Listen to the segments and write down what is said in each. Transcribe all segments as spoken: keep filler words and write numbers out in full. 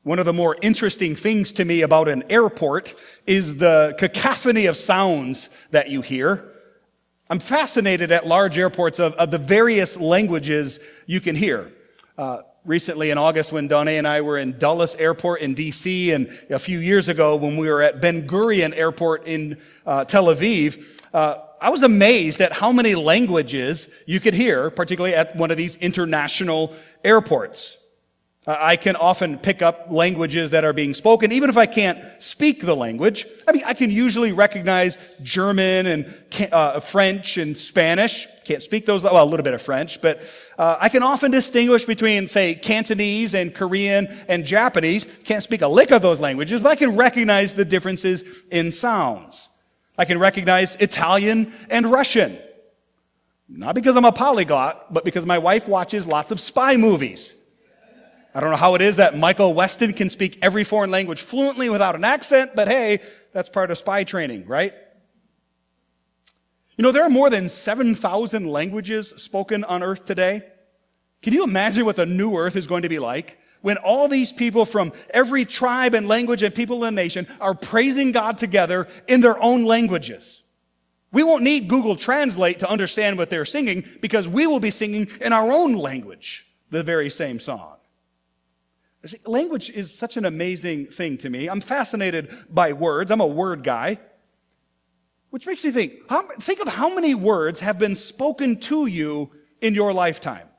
One of the more interesting things to me about an airport is the cacophony of sounds that you hear. I'm fascinated at large airports of, of the various languages you can hear. Uh, recently in August when Donna and I were in Dulles Airport in D C, and a few years ago when we were at Ben Gurion Airport in uh, Tel Aviv, uh, I was amazed at how many languages you could hear, particularly at one of these international airports. Uh, I can often pick up languages that are being spoken, even if I can't speak the language. I mean, I can usually recognize German and uh, French and Spanish. Can't speak those, well, a little bit of French, but uh, I can often distinguish between, say, Cantonese and Korean and Japanese. Can't speak a lick of those languages, but I can recognize the differences in sounds. I can recognize Italian and Russian. Not because I'm a polyglot, but because my wife watches lots of spy movies. I don't know how it is that Michael Weston can speak every foreign language fluently without an accent, but hey, that's part of spy training, right? You know, there are more than seven thousand languages spoken on earth today. Can you imagine what the new earth is going to be like when all these people from every tribe and language and people in the nation are praising God together in their own languages? We won't need Google Translate to understand what they're singing because we will be singing in our own language the very same song. See, language is such an amazing thing to me. I'm fascinated by words. I'm a word guy. Which makes me think, how, think of how many words have been spoken to you in your lifetime.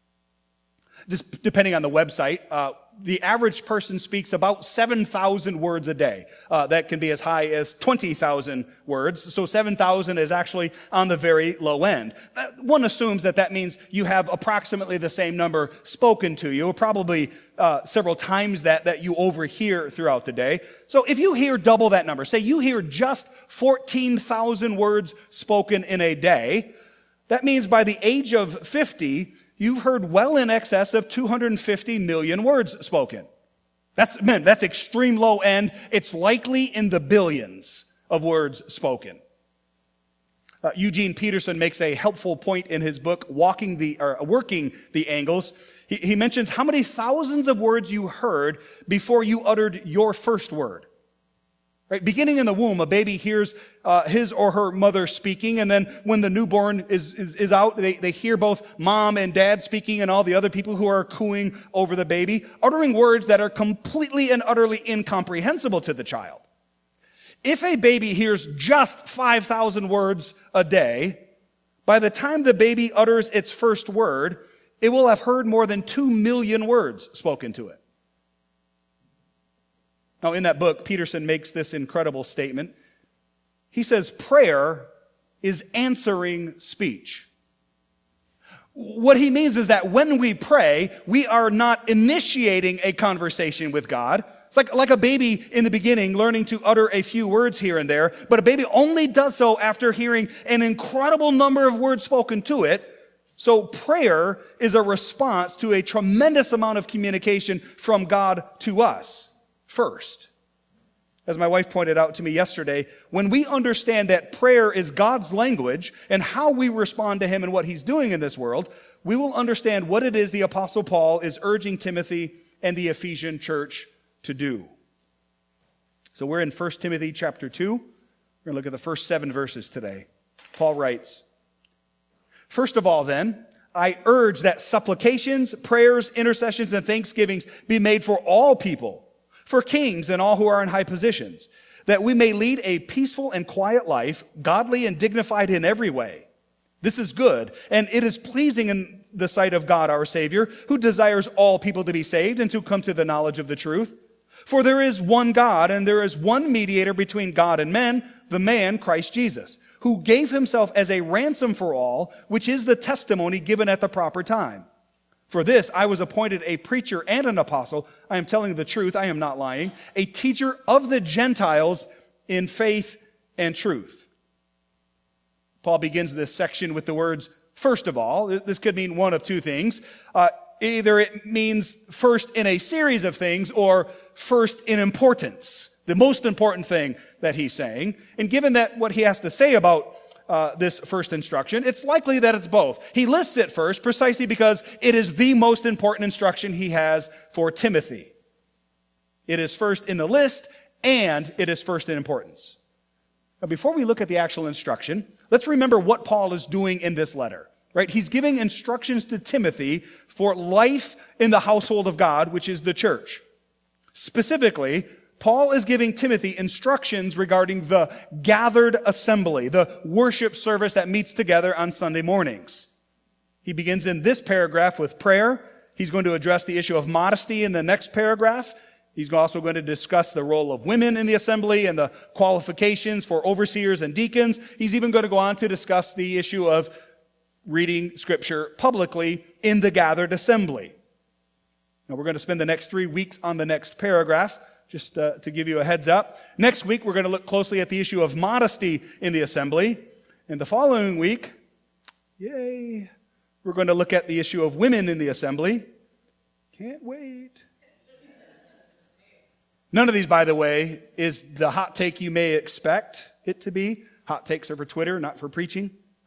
Just depending on the website, uh, the average person speaks about seven thousand words a day. Uh, that can be as high as twenty thousand words. So seven thousand is actually on the very low end. Uh, one assumes that that means you have approximately the same number spoken to you, or probably uh, several times that that you overhear throughout the day. So if you hear double that number, say you hear just fourteen thousand words spoken in a day, that means by the age of fifty, you've heard well in excess of two hundred fifty million words spoken. That's, man, that's extreme low end. It's likely in the billions of words spoken. Uh, Eugene Peterson makes a helpful point in his book, Walking the, or Working the Angles. He, he mentions how many thousands of words you heard before you uttered your first word. Right? Beginning in the womb, a baby hears uh, his or her mother speaking, and then when the newborn is, is, is out, they, they hear both mom and dad speaking and all the other people who are cooing over the baby, uttering words that are completely and utterly incomprehensible to the child. If a baby hears just five thousand words a day, by the time the baby utters its first word, it will have heard more than two million words spoken to it. Now, in that book, Peterson makes this incredible statement. He says, prayer is answering speech. What he means is that when we pray, we are not initiating a conversation with God. It's like, like a baby in the beginning learning to utter a few words here and there, but a baby only does so after hearing an incredible number of words spoken to it. So prayer is a response to a tremendous amount of communication from God to us. First, as my wife pointed out to me yesterday, when we understand that prayer is God's language and how we respond to him and what he's doing in this world, we will understand what it is the Apostle Paul is urging Timothy and the Ephesian church to do. So we're in First Timothy chapter two. We're going to look at the first seven verses today. Paul writes, "First of all then, I urge that supplications, prayers, intercessions, and thanksgivings be made for all people, for kings and all who are in high positions, that we may lead a peaceful and quiet life, godly and dignified in every way. This is good, and it is pleasing in the sight of God our Savior, who desires all people to be saved and to come to the knowledge of the truth. For there is one God, and there is one mediator between God and men, the man Christ Jesus, who gave himself as a ransom for all, which is the testimony given at the proper time. For this, I was appointed a preacher and an apostle. I am telling the truth. I am not lying. A teacher of the Gentiles in faith and truth." Paul begins this section with the words, first of all. This could mean one of two things. Uh, either it means first in a series of things or first in importance, the most important thing that he's saying. And given that what he has to say about Uh, this first instruction, it's likely that it's both. He lists it first precisely because it is the most important instruction he has for Timothy. It is first in the list, and it is first in importance. Now, before we look at the actual instruction, let's remember what Paul is doing in this letter, right? He's giving instructions to Timothy for life in the household of God, which is the church. Specifically, Paul is giving Timothy instructions regarding the gathered assembly, the worship service that meets together on Sunday mornings. He begins in this paragraph with prayer. He's going to address the issue of modesty in the next paragraph. He's also going to discuss the role of women in the assembly and the qualifications for overseers and deacons. He's even going to go on to discuss the issue of reading scripture publicly in the gathered assembly. Now, we're going to spend the next three weeks on the next paragraph, just uh, to give you a heads up. Next week, we're going to look closely at the issue of modesty in the assembly. And the following week, yay, we're going to look at the issue of women in the assembly. Can't wait. None of these, by the way, is the hot take you may expect it to be. Hot takes are for Twitter, not for preaching.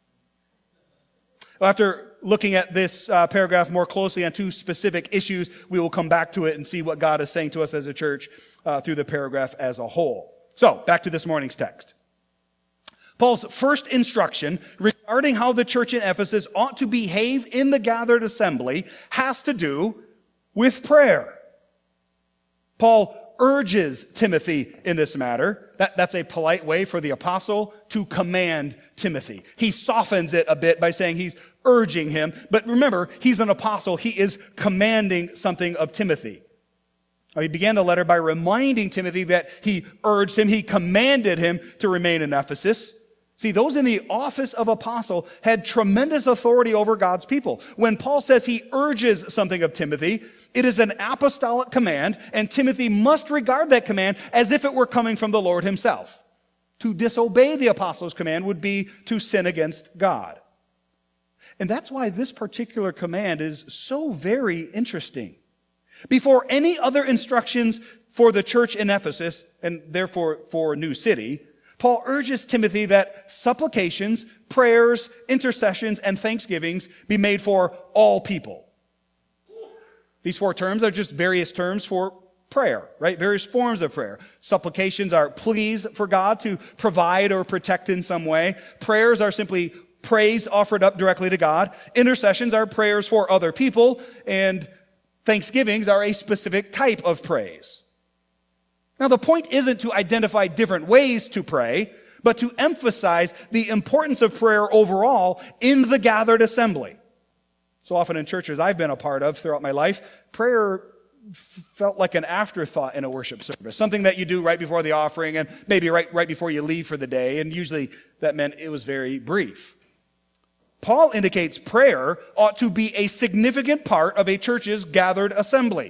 After looking at this uh, paragraph more closely on two specific issues, we will come back to it and see what God is saying to us as a church uh, through the paragraph as a whole. So, back to this morning's text. Paul's first instruction regarding how the church in Ephesus ought to behave in the gathered assembly has to do with prayer. Paul urges Timothy in this matter. That, that's a polite way for the apostle to command Timothy. He softens it a bit by saying he's urging him. But remember, he's an apostle. He is commanding something of Timothy. He began the letter by reminding Timothy that he urged him, he commanded him to remain in Ephesus. See, those in the office of apostle had tremendous authority over God's people. When Paul says he urges something of Timothy, it is an apostolic command, and Timothy must regard that command as if it were coming from the Lord himself. To disobey the apostle's command would be to sin against God. And that's why this particular command is so very interesting. Before any other instructions for the church in Ephesus, and therefore for New City, Paul urges Timothy that supplications, prayers, intercessions, and thanksgivings be made for all people. These four terms are just various terms for prayer, right? Various forms of prayer. Supplications are pleas for God to provide or protect in some way. Prayers are simply praise offered up directly to God. Intercessions are prayers for other people. And thanksgivings are a specific type of praise. Now, the point isn't to identify different ways to pray, but to emphasize the importance of prayer overall in the gathered assembly. So often in churches I've been a part of throughout my life, prayer f- felt like an afterthought in a worship service, something that you do right before the offering and maybe right, right before you leave for the day, and usually that meant it was very brief. Paul indicates prayer ought to be a significant part of a church's gathered assembly.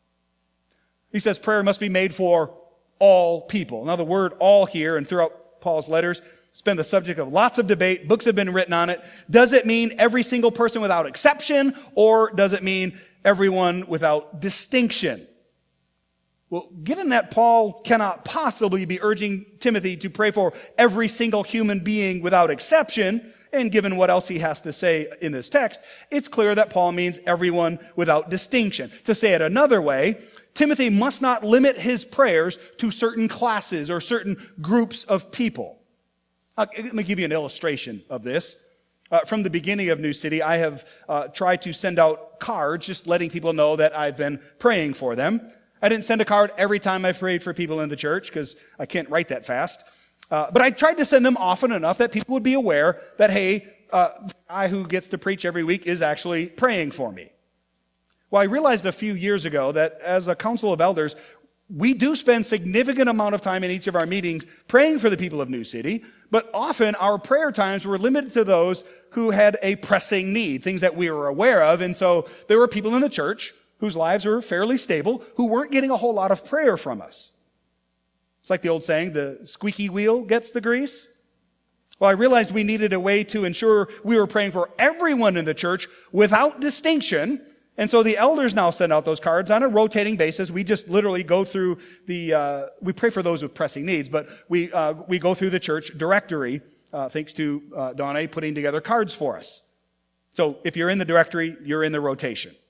He says prayer must be made for all people. Now the word all here and throughout Paul's letters has been the subject of lots of debate. Books have been written on it. Does it mean every single person without exception, or does it mean everyone without distinction? Well, given that Paul cannot possibly be urging Timothy to pray for every single human being without exception, and given what else he has to say in this text, it's clear that Paul means everyone without distinction. To say it another way, Timothy must not limit his prayers to certain classes or certain groups of people. Uh, let me give you an illustration of this. Uh, from the beginning of New City, I have uh, tried to send out cards, just letting people know that I've been praying for them. I didn't send a card every time I prayed for people in the church, because I can't write that fast. Uh, but I tried to send them often enough that people would be aware that, hey, uh, the guy who gets to preach every week is actually praying for me. Well, I realized a few years ago that as a council of elders, we do spend significant amount of time in each of our meetings praying for the people of New City, but often our prayer times were limited to those who had a pressing need, things that we were aware of. And so there were people in the church whose lives were fairly stable who weren't getting a whole lot of prayer from us. It's like the old saying, the squeaky wheel gets the grease. Well, I realized we needed a way to ensure we were praying for everyone in the church without distinction. And so the elders now send out those cards on a rotating basis. We just literally go through the, uh, we pray for those with pressing needs, but we, uh, we go through the church directory, uh, thanks to, uh, Donna putting together cards for us. So if you're in the directory, you're in the rotation.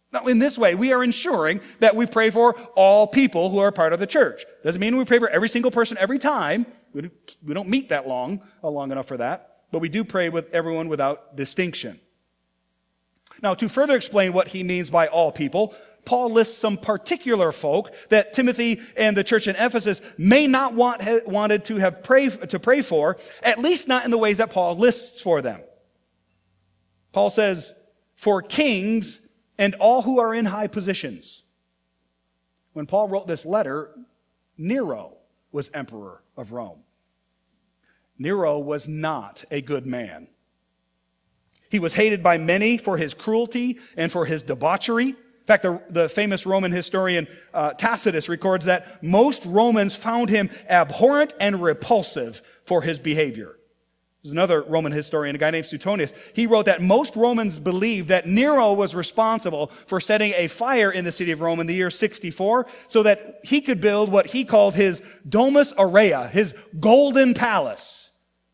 Now, in this way, we are ensuring that we pray for all people who are part of the church. Doesn't mean we pray for every single person every time. We don't meet that long, uh, long enough for that. But we do pray with everyone without distinction. Now, to further explain what he means by all people, Paul lists some particular folk that Timothy and the church in Ephesus may not want ha, wanted to have pray to pray for, at least not in the ways that Paul lists for them. Paul says, for kings and all who are in high positions. When Paul wrote this letter, Nero was emperor of Rome. Nero was not a good man. He was hated by many for his cruelty and for his debauchery. In fact, the, the famous Roman historian uh, Tacitus records that most Romans found him abhorrent and repulsive for his behavior. There's another Roman historian, a guy named Suetonius. He wrote that most Romans believed that Nero was responsible for setting a fire in the city of Rome in the year sixty-four so that he could build what he called his Domus Aurea, his golden palace.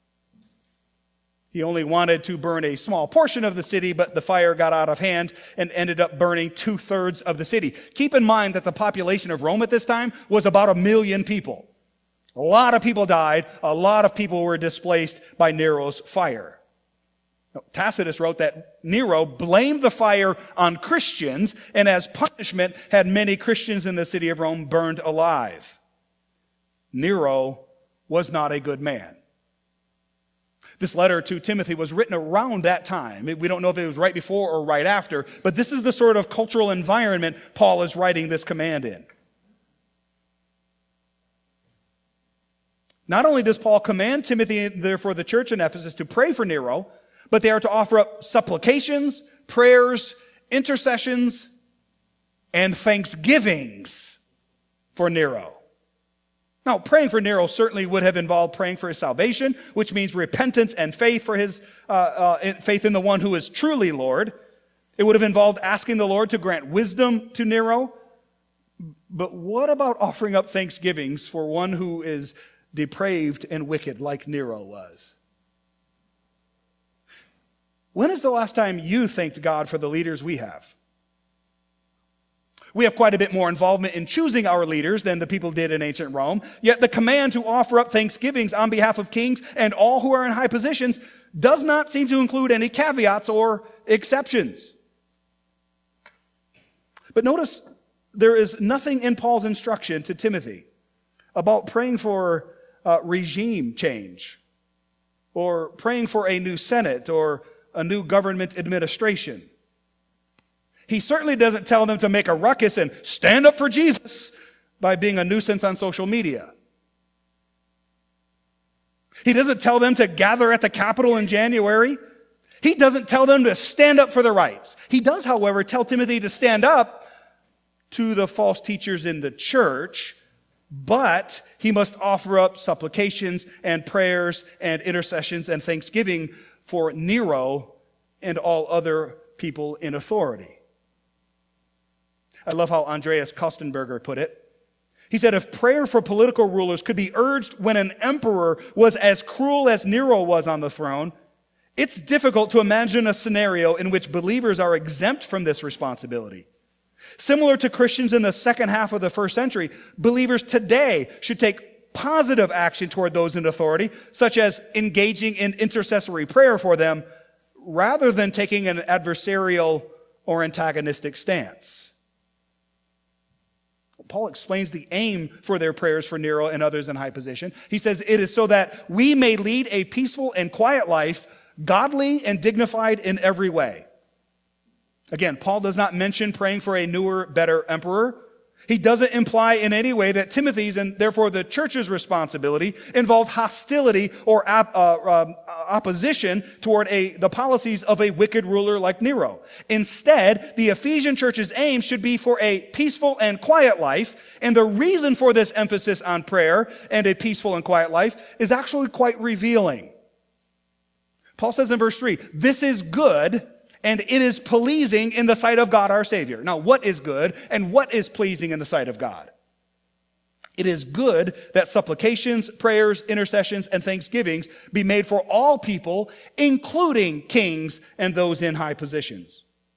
He only wanted to burn a small portion of the city, but the fire got out of hand and ended up burning two-thirds of the city. Keep in mind that the population of Rome at this time was about a million people. A lot of people died. A lot of people were displaced by Nero's fire. Now, Tacitus wrote that Nero blamed the fire on Christians and as punishment had many Christians in the city of Rome burned alive. Nero was not a good man. This letter to Timothy was written around that time. We don't know if it was right before or right after, but this is the sort of cultural environment Paul is writing this command in. Not only does Paul command Timothy, therefore the church in Ephesus, to pray for Nero, but they are to offer up supplications, prayers, intercessions, and thanksgivings for Nero. Now, praying for Nero certainly would have involved praying for his salvation, which means repentance and faith for his uh, uh, faith in the one who is truly Lord. It would have involved asking the Lord to grant wisdom to Nero. But what about offering up thanksgivings for one who is depraved and wicked like Nero was? When is the last time you thanked God for the leaders we have? We have quite a bit more involvement in choosing our leaders than the people did in ancient Rome. Yet the command to offer up thanksgivings on behalf of kings and all who are in high positions does not seem to include any caveats or exceptions. But notice there is nothing in Paul's instruction to Timothy about praying for uh, regime change or praying for a new Senate or a new government administration. He certainly doesn't tell them to make a ruckus and stand up for Jesus by being a nuisance on social media. He doesn't tell them to gather at the Capitol in January. He doesn't tell them to stand up for their rights. He does, however, tell Timothy to stand up to the false teachers in the church, but he must offer up supplications and prayers and intercessions and thanksgiving for Nero and all other people in authority. I love how Andreas Kostenberger put it. He said, if prayer for political rulers could be urged when an emperor was as cruel as Nero was on the throne, it's difficult to imagine a scenario in which believers are exempt from this responsibility. Similar to Christians in the second half of the first century, believers today should take positive action toward those in authority, such as engaging in intercessory prayer for them, rather than taking an adversarial or antagonistic stance. Paul explains the aim for their prayers for Nero and others in high position. He says it is so that we may lead a peaceful and quiet life, godly and dignified in every way. Again, Paul does not mention praying for a newer, better emperor. He doesn't imply in any way that Timothy's and therefore the church's responsibility involved hostility or op- uh, uh, opposition toward a, the policies of a wicked ruler like Nero. Instead, the Ephesian church's aim should be for a peaceful and quiet life, and the reason for this emphasis on prayer and a peaceful and quiet life is actually quite revealing. Paul says in verse three, this is good, and it is pleasing in the sight of God our Savior. Now, what is good and what is pleasing in the sight of God? It is good that supplications, prayers, intercessions, and thanksgivings be made for all people, including kings and those in high positions.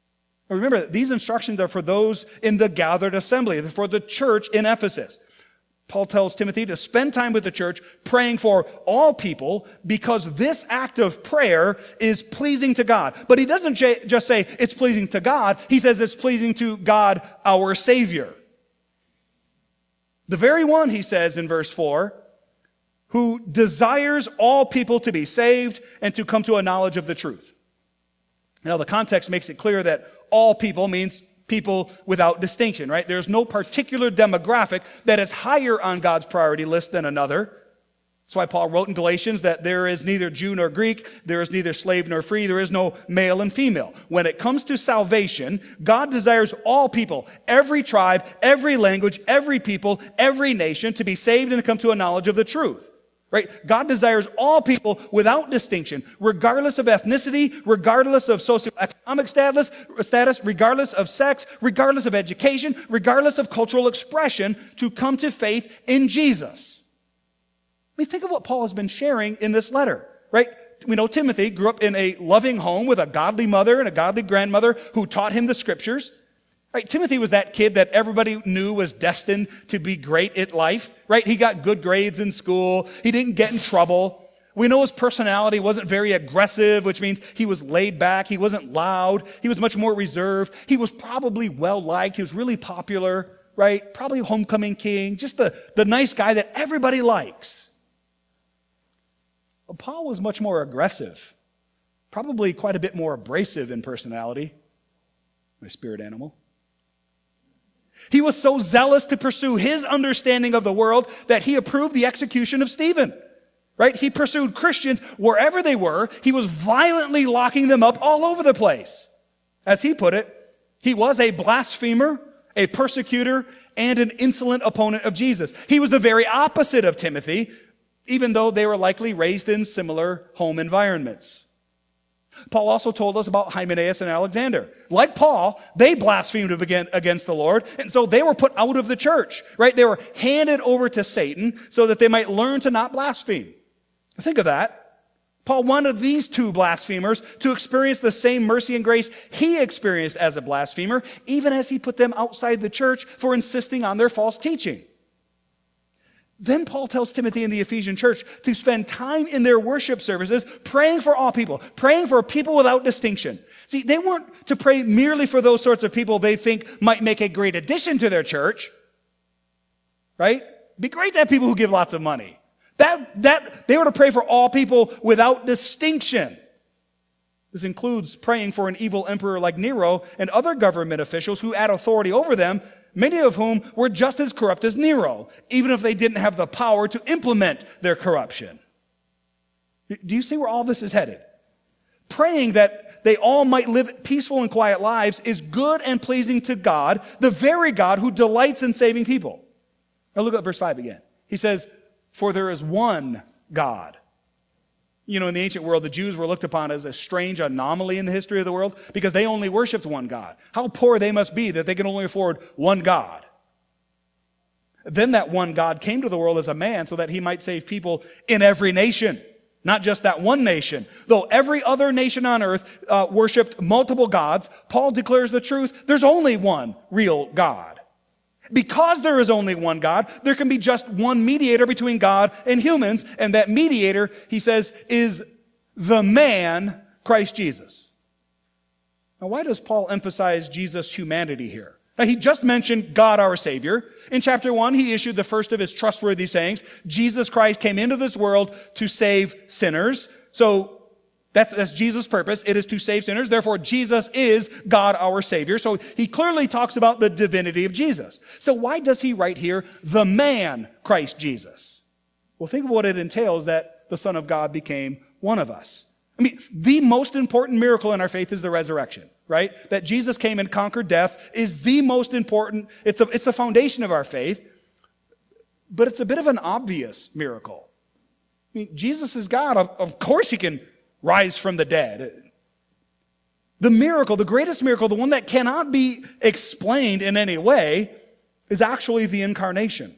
Remember, these instructions are for those in the gathered assembly, for the church in Ephesus. Paul tells Timothy to spend time with the church praying for all people because this act of prayer is pleasing to God. But he doesn't just say it's pleasing to God. He says it's pleasing to God, our Savior. The very one, he says in verse four, who desires all people to be saved and to come to a knowledge of the truth. Now, the context makes it clear that all people means people without distinction, right? There's no particular demographic that is higher on God's priority list than another. That's why Paul wrote in Galatians that there is neither Jew nor Greek, there is neither slave nor free, there is no male and female. When it comes to salvation, God desires all people, every tribe, every language, every people, every nation to be saved and to come to a knowledge of the truth. Right? God desires all people without distinction, regardless of ethnicity, regardless of socioeconomic status, status, regardless of sex, regardless of education, regardless of cultural expression, to come to faith in Jesus. I mean, think of what Paul has been sharing in this letter, right? We know Timothy grew up in a loving home with a godly mother and a godly grandmother who taught him the scriptures. Right, Timothy was that kid that everybody knew was destined to be great at life, right? He got good grades in school. He didn't get in trouble. We know his personality wasn't very aggressive, which means he was laid back. He wasn't loud. He was much more reserved. He was probably well-liked. He was really popular, right? Probably homecoming king, just the, the nice guy that everybody likes. But Paul was much more aggressive, probably quite a bit more abrasive in personality. My spirit animal. He was so zealous to pursue his understanding of the world that he approved the execution of Stephen, right? He pursued Christians wherever they were. He was violently locking them up all over the place. As he put it, he was a blasphemer, a persecutor, and an insolent opponent of Jesus. He was the very opposite of Timothy, even though they were likely raised in similar home environments. Paul also told us about Hymenaeus and Alexander. Like Paul, they blasphemed against the Lord, and so they were put out of the church, right? They were handed over to Satan so that they might learn to not blaspheme. Think of that. Paul wanted these two blasphemers to experience the same mercy and grace he experienced as a blasphemer, even as he put them outside the church for insisting on their false teaching. Then Paul tells Timothy in the Ephesian church to spend time in their worship services praying for all people, praying for people without distinction. See, they weren't to pray merely for those sorts of people they think might make a great addition to their church, right? It'd be great to have people who give lots of money. That, that, they were to pray for all people without distinction. This includes praying for an evil emperor like Nero and other government officials who had authority over them, many of whom were just as corrupt as Nero, even if they didn't have the power to implement their corruption. Do you see where all this is headed? Praying that they all might live peaceful and quiet lives is good and pleasing to God, the very God who delights in saving people. Now look at verse five again. He says, "For there is one God." You know, in the ancient world, the Jews were looked upon as a strange anomaly in the history of the world because they only worshiped one God. How poor they must be that they can only afford one God. Then that one God came to the world as a man so that he might save people in every nation, not just that one nation. Though every other nation on earth uh, worshiped multiple gods, Paul declares the truth. There's only one real God. Because there is only one God, there can be just one mediator between God and humans, and that mediator, he says, is the man, Christ Jesus. Now, why does Paul emphasize Jesus' humanity here? Now, he just mentioned God our Savior. In chapter one, he issued the first of his trustworthy sayings. Jesus Christ came into this world to save sinners. So, That's, that's Jesus' purpose. It is to save sinners. Therefore, Jesus is God our Savior. So he clearly talks about the divinity of Jesus. So why does he write here, the man Christ Jesus? Well, think of what it entails that the Son of God became one of us. I mean, the most important miracle in our faith is the resurrection, right? That Jesus came and conquered death is the most important. It's, a, it's the foundation of our faith. But it's a bit of an obvious miracle. I mean, Jesus is God. Of, of course he can rise from the dead. The miracle, the greatest miracle, the one that cannot be explained in any way, is actually the incarnation.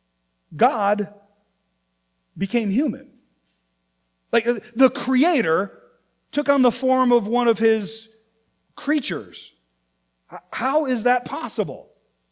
God became human. Like the Creator took on the form of one of his creatures. How is that possible?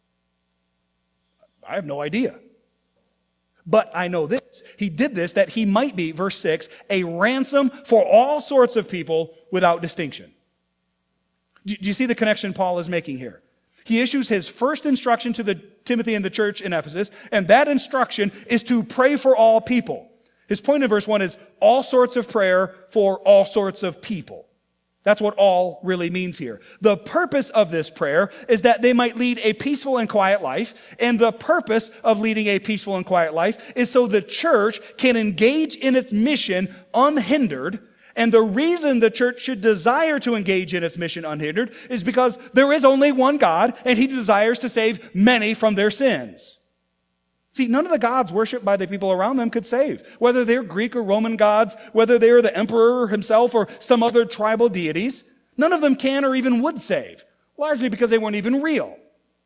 I have no idea. But I know this. He did this that he might be, verse six, a ransom for all sorts of people without distinction. Do you see the connection Paul is making here? He issues his first instruction to the Timothy and the church in Ephesus, and that instruction is to pray for all people. His point in verse one is all sorts of prayer for all sorts of people. That's what all really means here. The purpose of this prayer is that they might lead a peaceful and quiet life. And the purpose of leading a peaceful and quiet life is so the church can engage in its mission unhindered. And the reason the church should desire to engage in its mission unhindered is because there is only one God, and he desires to save many from their sins. See, none of the gods worshipped by the people around them could save. Whether they're Greek or Roman gods, whether they're the emperor himself or some other tribal deities, none of them can or even would save, largely because they weren't even real.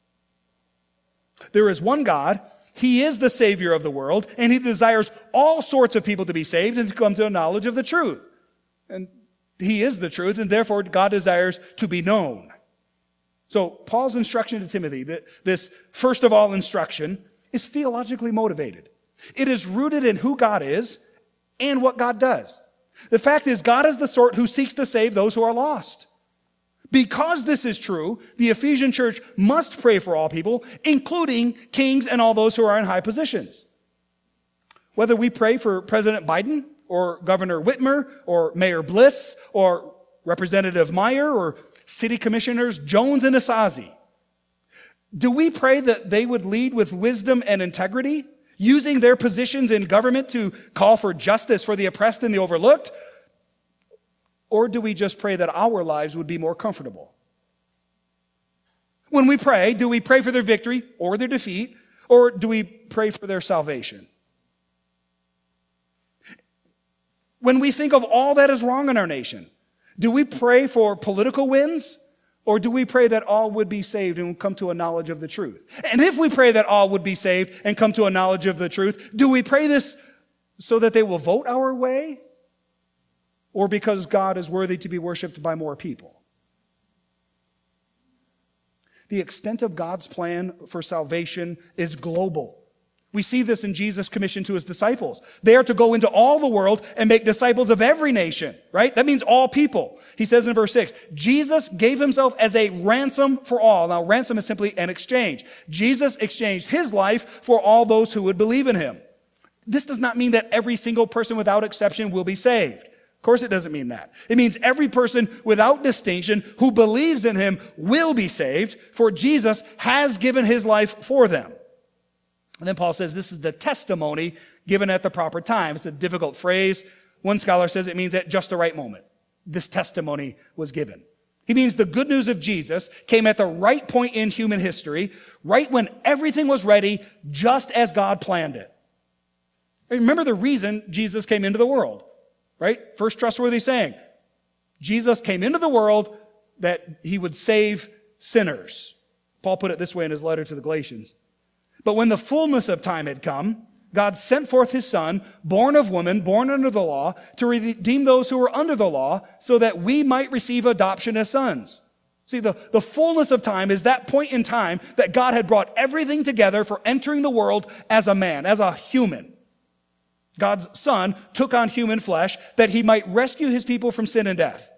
There is one God. He is the Savior of the world, and he desires all sorts of people to be saved and to come to a knowledge of the truth. And he is the truth, and therefore God desires to be known. So Paul's instruction to Timothy, this first of all instruction, is theologically motivated. It is rooted in who God is and what God does. The fact is, God is the sort who seeks to save those who are lost. Because this is true, the Ephesian church must pray for all people, including kings and all those who are in high positions. Whether we pray for President Biden or Governor Whitmer or Mayor Bliss or Representative Meyer or City Commissioners Jones and Asazi, do we pray that they would lead with wisdom and integrity, using their positions in government to call for justice for the oppressed and the overlooked? Or do we just pray that our lives would be more comfortable? When we pray, do we pray for their victory or their defeat, or do we pray for their salvation? When we think of all that is wrong in our nation, do we pray for political wins? Or do we pray that all would be saved and come to a knowledge of the truth? And if we pray that all would be saved and come to a knowledge of the truth, do we pray this so that they will vote our way? Or because God is worthy to be worshiped by more people? The extent of God's plan for salvation is global. We see this in Jesus' commission to his disciples. They are to go into all the world and make disciples of every nation, right? That means all people. He says in verse six, Jesus gave himself as a ransom for all. Now, ransom is simply an exchange. Jesus exchanged his life for all those who would believe in him. This does not mean that every single person without exception will be saved. Of course, it doesn't mean that. It means every person without distinction who believes in him will be saved, for Jesus has given his life for them. And then Paul says this is the testimony given at the proper time. It's a difficult phrase. One scholar says it means at just the right moment. This testimony was given. He means the good news of Jesus came at the right point in human history, right when everything was ready, just as God planned it. Remember the reason Jesus came into the world, right? First trustworthy saying. Jesus came into the world that he would save sinners. Paul put it this way in his letter to the Galatians. But when the fullness of time had come, God sent forth his Son, born of woman, born under the law, to redeem those who were under the law, so that we might receive adoption as sons. See, the, the fullness of time is that point in time that God had brought everything together for entering the world as a man, as a human. God's Son took on human flesh that he might rescue his people from sin and death.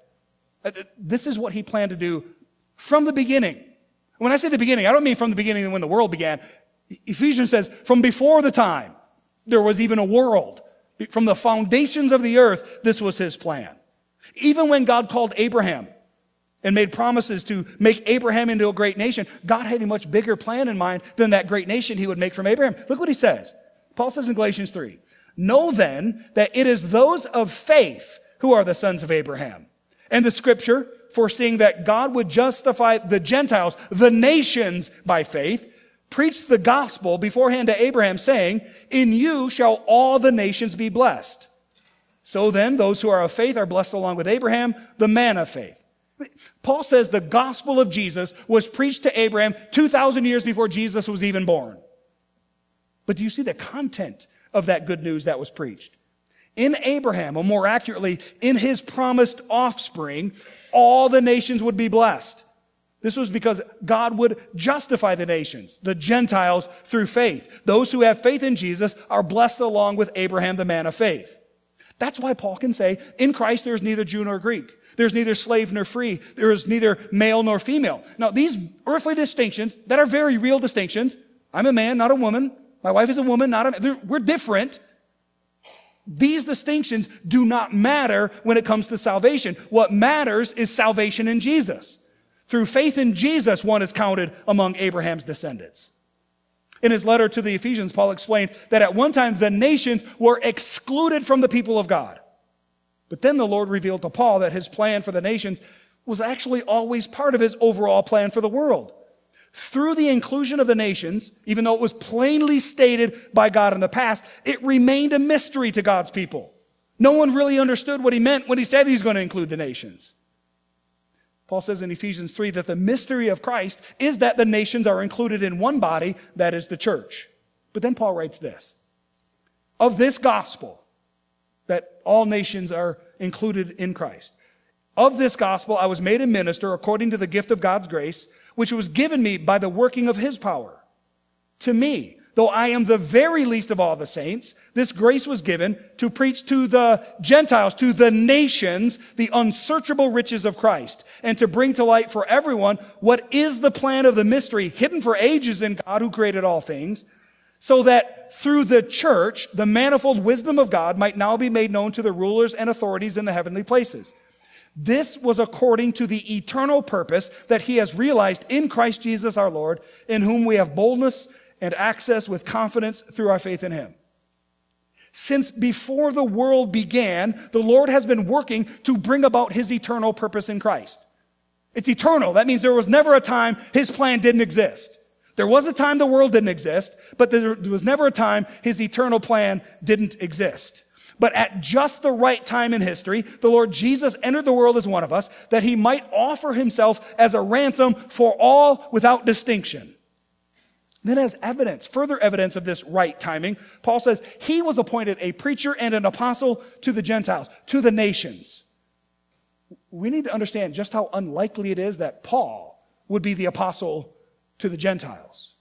This is what he planned to do from the beginning. When I say the beginning, I don't mean from the beginning when the world began. Ephesians says, from before the time, there was even a world. From the foundations of the earth, this was his plan. Even when God called Abraham and made promises to make Abraham into a great nation, God had a much bigger plan in mind than that great nation he would make from Abraham. Look what he says. Paul says in Galatians three, know then that it is those of faith who are the sons of Abraham. And the scripture, foreseeing that God would justify the Gentiles, the nations, by faith, preached the gospel beforehand to Abraham, saying, in you shall all the nations be blessed. So then, those who are of faith are blessed along with Abraham, the man of faith. Paul says the gospel of Jesus was preached to Abraham two thousand years before Jesus was even born. But do you see the content of that good news that was preached? In Abraham, or more accurately, in his promised offspring, all the nations would be blessed. This was because God would justify the nations, the Gentiles, through faith. Those who have faith in Jesus are blessed along with Abraham, the man of faith. That's why Paul can say, in Christ there is neither Jew nor Greek. There's neither slave nor free. There is neither male nor female. Now, these earthly distinctions that are very real distinctions, I'm a man, not a woman. My wife is a woman, not a man. We're different. These distinctions do not matter when it comes to salvation. What matters is salvation in Jesus. Through faith in Jesus, one is counted among Abraham's descendants. In his letter to the Ephesians, Paul explained that at one time the nations were excluded from the people of God. But then the Lord revealed to Paul that his plan for the nations was actually always part of his overall plan for the world. Through the inclusion of the nations, even though it was plainly stated by God in the past, it remained a mystery to God's people. No one really understood what he meant when he said he's going to include the nations. Paul says in Ephesians three that the mystery of Christ is that the nations are included in one body, that is the church. But then Paul writes this, of this gospel, that all nations are included in Christ. Of this gospel I was made a minister according to the gift of God's grace, which was given me by the working of his power. To me, though I am the very least of all the saints, this grace was given to preach to the Gentiles, to the nations, the unsearchable riches of Christ, and to bring to light for everyone what is the plan of the mystery hidden for ages in God who created all things, so that through the church, the manifold wisdom of God might now be made known to the rulers and authorities in the heavenly places. This was according to the eternal purpose that he has realized in Christ Jesus our Lord, in whom we have boldness and access with confidence through our faith in him. Since before the world began, the Lord has been working to bring about his eternal purpose in Christ. It's eternal. That means there was never a time his plan didn't exist. There was a time the world didn't exist, but there was never a time his eternal plan didn't exist. But at just the right time in history, the Lord Jesus entered the world as one of us, that he might offer himself as a ransom for all without distinction. Then as evidence, further evidence of this right timing, Paul says he was appointed a preacher and an apostle to the Gentiles, to the nations. We need to understand just how unlikely it is that Paul would be the apostle to the Gentiles.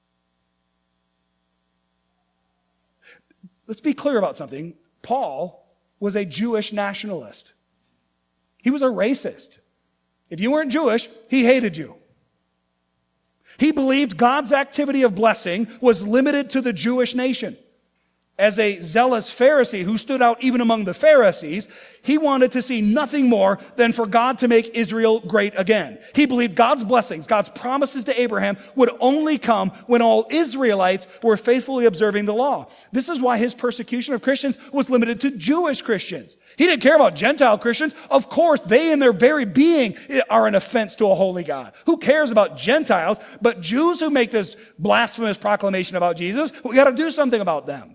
Let's be clear about something. Paul was a Jewish nationalist. He was a racist. If you weren't Jewish, he hated you. He believed God's activity of blessing was limited to the Jewish nation. As a zealous Pharisee who stood out even among the Pharisees, he wanted to see nothing more than for God to make Israel great again. He believed God's blessings, God's promises to Abraham would only come when all Israelites were faithfully observing the law. This is why his persecution of Christians was limited to Jewish Christians. He didn't care about Gentile Christians. Of course, they in their very being are an offense to a holy God. Who cares about Gentiles? But Jews who make this blasphemous proclamation about Jesus, we got to do something about them.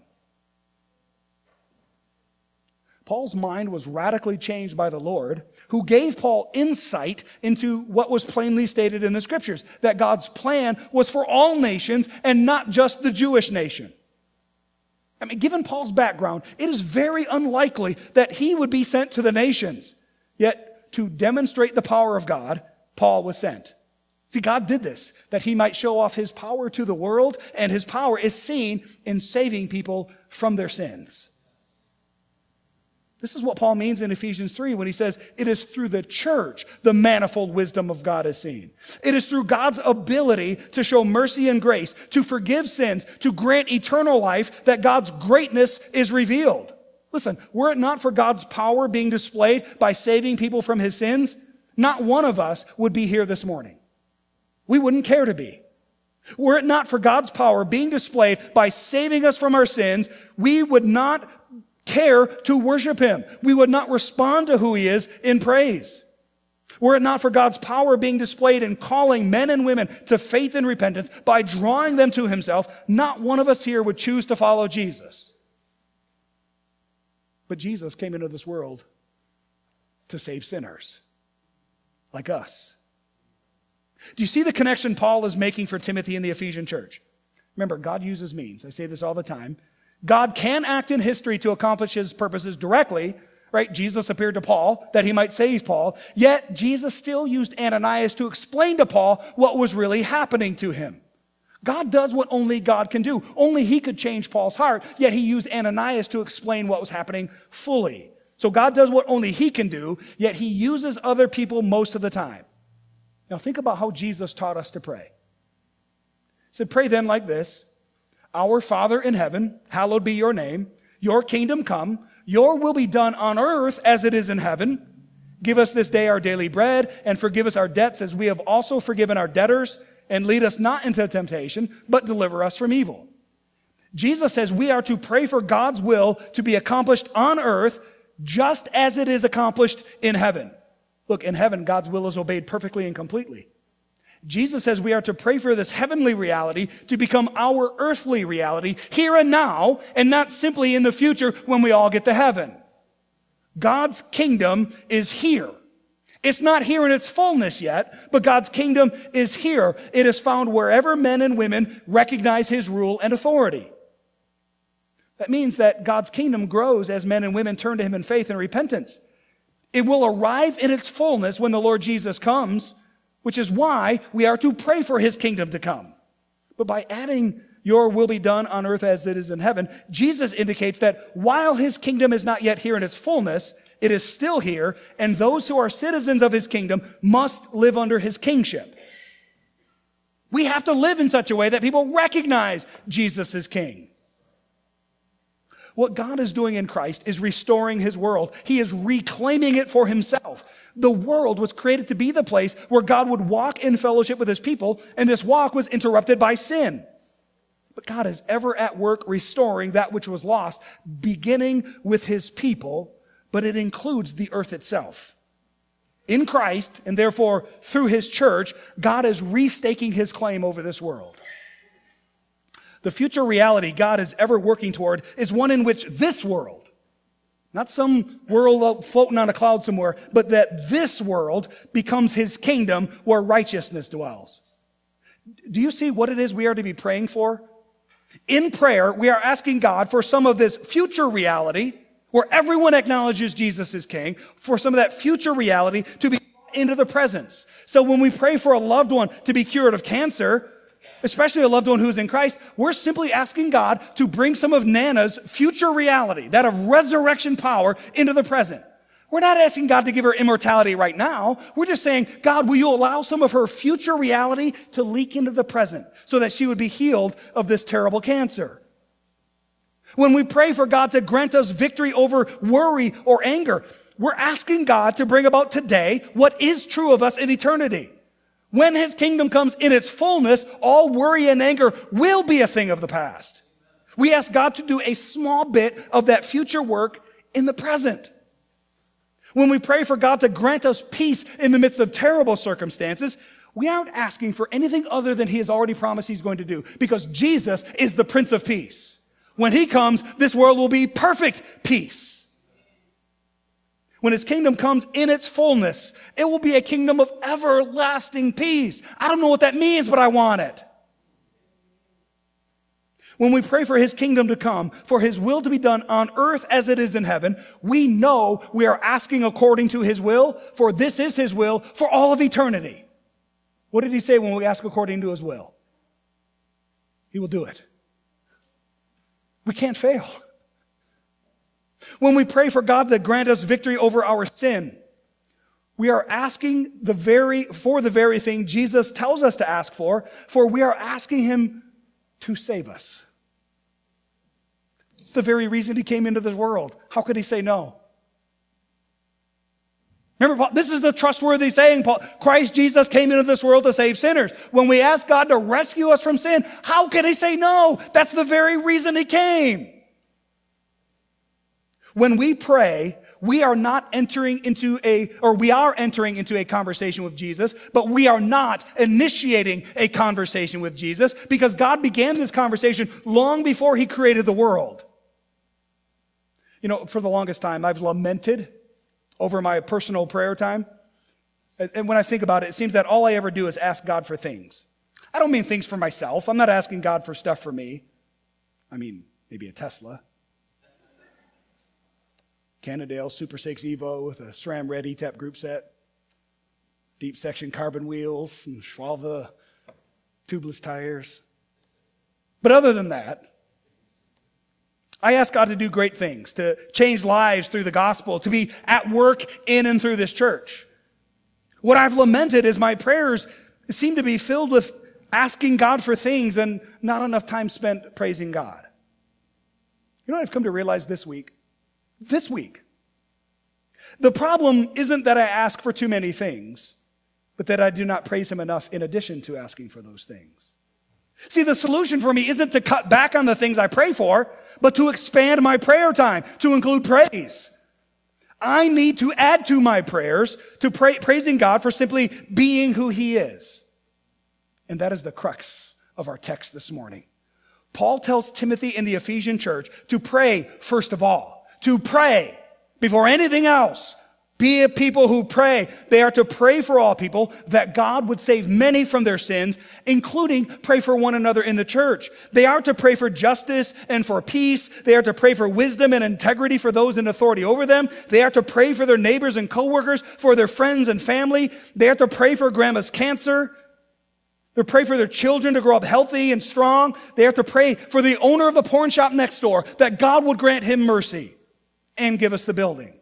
Paul's mind was radically changed by the Lord, who gave Paul insight into what was plainly stated in the scriptures, that God's plan was for all nations and not just the Jewish nation. I mean, given Paul's background, it is very unlikely that he would be sent to the nations. Yet, to demonstrate the power of God, Paul was sent. See, God did this, that he might show off his power to the world, and his power is seen in saving people from their sins. This is what Paul means in Ephesians three when he says, it is through the church the manifold wisdom of God is seen. It is through God's ability to show mercy and grace, to forgive sins, to grant eternal life, that God's greatness is revealed. Listen, were it not for God's power being displayed by saving people from his sins, not one of us would be here this morning. We wouldn't care to be. Were it not for God's power being displayed by saving us from our sins, we would not care to worship him. We would not respond to who he is in praise. Were it not for God's power being displayed in calling men and women to faith and repentance by drawing them to himself, not one of us here would choose to follow Jesus. But Jesus came into this world to save sinners like us. Do you see the connection Paul is making for Timothy in the Ephesian church? Remember, God uses means. I say this all the time. God can act in history to accomplish his purposes directly, right? Jesus appeared to Paul that he might save Paul. Yet Jesus still used Ananias to explain to Paul what was really happening to him. God does what only God can do. Only he could change Paul's heart, yet he used Ananias to explain what was happening fully. So God does what only he can do, yet he uses other people most of the time. Now think about how Jesus taught us to pray. He said, pray then like this: Our Father in heaven, hallowed be your name. Your kingdom come. Your will be done on earth as it is in heaven. Give us this day our daily bread, and forgive us our debts as we have also forgiven our debtors. And lead us not into temptation, but deliver us from evil. Jesus says we are to pray for God's will to be accomplished on earth just as it is accomplished in heaven. Look, in heaven, God's will is obeyed perfectly and completely. Jesus says we are to pray for this heavenly reality to become our earthly reality here and now, and not simply in the future when we all get to heaven. God's kingdom is here. It's not here in its fullness yet, but God's kingdom is here. It is found wherever men and women recognize his rule and authority. That means that God's kingdom grows as men and women turn to him in faith and repentance. It will arrive in its fullness when the Lord Jesus comes, which is why we are to pray for his kingdom to come. But by adding your will be done on earth as it is in heaven, Jesus indicates that while his kingdom is not yet here in its fullness, it is still here, and those who are citizens of his kingdom must live under his kingship. We have to live in such a way that people recognize Jesus as king. What God is doing in Christ is restoring his world. He is reclaiming it for himself. The world was created to be the place where God would walk in fellowship with his people, and this walk was interrupted by sin. But God is ever at work restoring that which was lost, beginning with his people, but it includes the earth itself. In Christ, and therefore through his church, God is restaking his claim over this world. The future reality God is ever working toward is one in which this world, not some world out floating on a cloud somewhere, but that this world becomes his kingdom where righteousness dwells. Do you see what it is we are to be praying for? In prayer, we are asking God for some of this future reality where everyone acknowledges Jesus is king, for some of that future reality to be into the presence. So when we pray for a loved one to be cured of cancer, especially a loved one who's in Christ, we're simply asking God to bring some of Nana's future reality, that of resurrection power, into the present. We're not asking God to give her immortality right now. We're just saying, God, will you allow some of her future reality to leak into the present so that she would be healed of this terrible cancer? When we pray for God to grant us victory over worry or anger, we're asking God to bring about today what is true of us in eternity. When his kingdom comes in its fullness, all worry and anger will be a thing of the past. We ask God to do a small bit of that future work in the present. When we pray for God to grant us peace in the midst of terrible circumstances, we aren't asking for anything other than he has already promised he's going to do, because Jesus is the Prince of Peace. When he comes, this world will be perfect peace. When his kingdom comes in its fullness, it will be a kingdom of everlasting peace. I don't know what that means, but I want it. When we pray for his kingdom to come, for his will to be done on earth as it is in heaven, we know we are asking according to his will, for this is his will for all of eternity. What did he say when we ask according to his will? He will do it. We can't fail. When we pray for God to grant us victory over our sin, we are asking the very, for the very thing Jesus tells us to ask for, for we are asking him to save us. It's the very reason he came into this world. How could he say no? Remember, Paul, this is the trustworthy saying, Paul, Christ Jesus came into this world to save sinners. When we ask God to rescue us from sin, how can he say no? That's the very reason he came. When we pray, we are not entering into a, or we are entering into a conversation with Jesus, but we are not initiating a conversation with Jesus, because God began this conversation long before he created the world. You know, for the longest time, I've lamented over my personal prayer time. And when I think about it, it seems that all I ever do is ask God for things. I don't mean things for myself. I'm not asking God for stuff for me. I mean, maybe a Tesla. Cannondale Super six Evo with a SRAM Red E TAP group set, deep section carbon wheels, and Schwalbe tubeless tires. But other than that, I ask God to do great things, to change lives through the gospel, to be at work in and through this church. What I've lamented is my prayers seem to be filled with asking God for things and not enough time spent praising God. You know what I've come to realize this week? This week. The problem isn't that I ask for too many things, but that I do not praise him enough in addition to asking for those things. See, the solution for me isn't to cut back on the things I pray for, but to expand my prayer time to include praise. I need to add to my prayers to pray, praising God for simply being who he is. And that is the crux of our text this morning. Paul tells Timothy in the Ephesian church to pray first of all, to pray before anything else. Be a people who pray. They are to pray for all people that God would save many from their sins, including pray for one another in the church. They are to pray for justice and for peace. They are to pray for wisdom and integrity for those in authority over them. They are to pray for their neighbors and coworkers, for their friends and family. They are to pray for grandma's cancer. They pray for their children to grow up healthy and strong. They have to pray for the owner of the porn shop next door that God would grant him mercy and give us the building.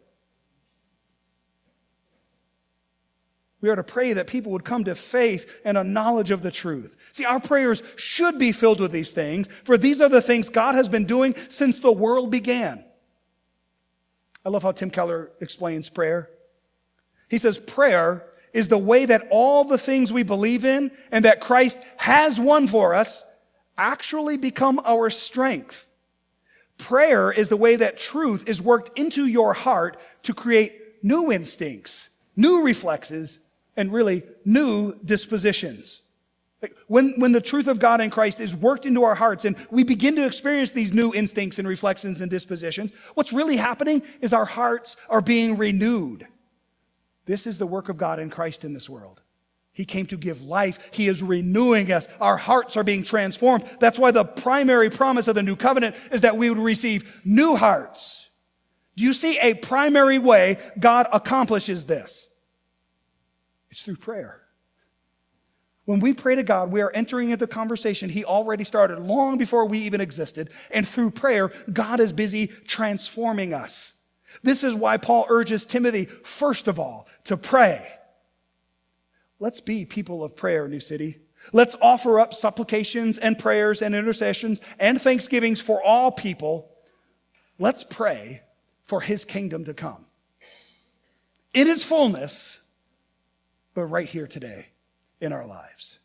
We are to pray that people would come to faith and a knowledge of the truth. See, our prayers should be filled with these things, for these are the things God has been doing since the world began. I love how Tim Keller explains prayer. He says, prayer is the way that all the things we believe in and that Christ has won for us actually become our strength. Prayer is the way that truth is worked into your heart to create new instincts, new reflexes, and really new dispositions. Like when, when the truth of God in Christ is worked into our hearts and we begin to experience these new instincts and reflexes and dispositions, what's really happening is our hearts are being renewed. This is the work of God in Christ in this world. He came to give life. He is renewing us. Our hearts are being transformed. That's why the primary promise of the new covenant is that we would receive new hearts. Do you see a primary way God accomplishes this? It's through prayer. When we pray to God, we are entering into the conversation He already started long before we even existed. And through prayer, God is busy transforming us. This is why Paul urges Timothy, first of all, to pray. Let's be people of prayer, New City. Let's offer up supplications and prayers and intercessions and thanksgivings for all people. Let's pray for His kingdom to come in its fullness, but right here today in our lives.